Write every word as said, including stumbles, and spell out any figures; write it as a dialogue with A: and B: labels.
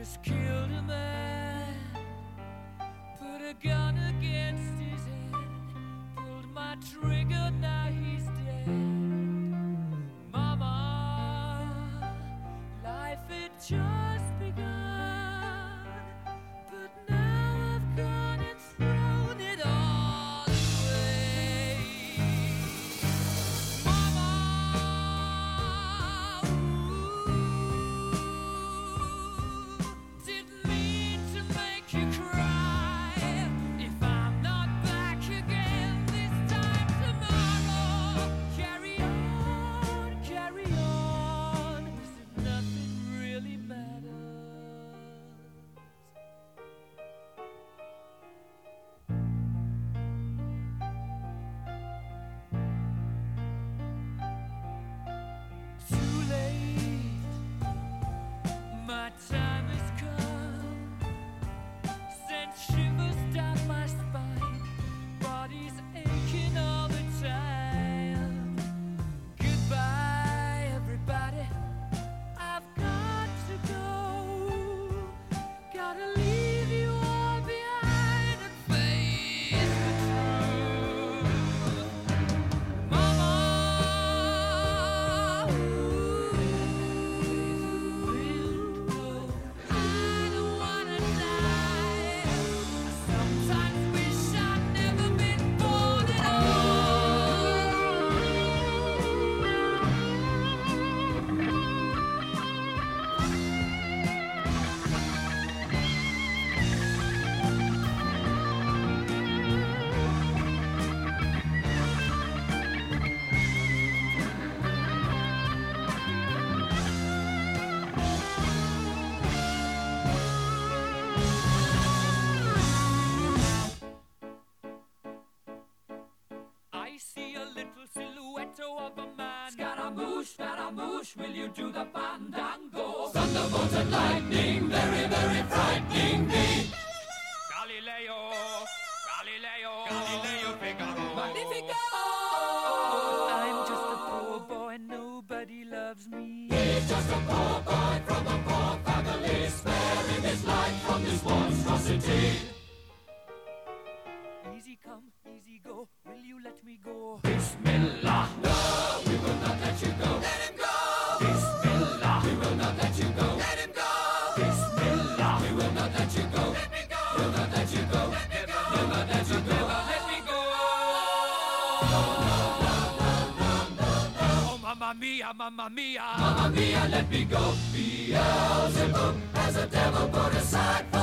A: just killed a man, put a gun against his head, pulled my trigger, now he's dead. Mama, life had just begun, but now I've gone and thrown it all away. Mama, ooh, didn't mean to make you cry. If I'm not back again this time tomorrow, carry on, carry on, as if nothing really matters. Too late, my time has come. Sent shivers down my spine, body's aching all the time. Goodbye, everybody, I've got to go. Gotta leave you all behind and face the truth. Mama, ooh, I don't wanna die. I sometimes wish I'd never been born at I see a little silhouette of a man.
B: Scaramouche, Scaramouche, will you do the fandango? Thunderbolt and lightning, very, very frightening me.
A: Galileo, Galileo, Galileo Figaro.
B: Magnifico!
A: I'm just a poor boy, nobody loves me.
B: He's just a poor boy from a poor family, sparing his life from this monstrosity.
A: Easy come, easy go, will you let me go?
B: Bismillah, no, we will not let you go. Let him go. Bismillah, we will not let you go. Let him go. Bismillah, we will not let you go. Let me go. We'll not let you go. Let me go. We'll not let you go.
A: Let me go. Oh, mamma mia, mamma mia.
B: Mamma mia, let me go. Beelzebub has a devil put aside for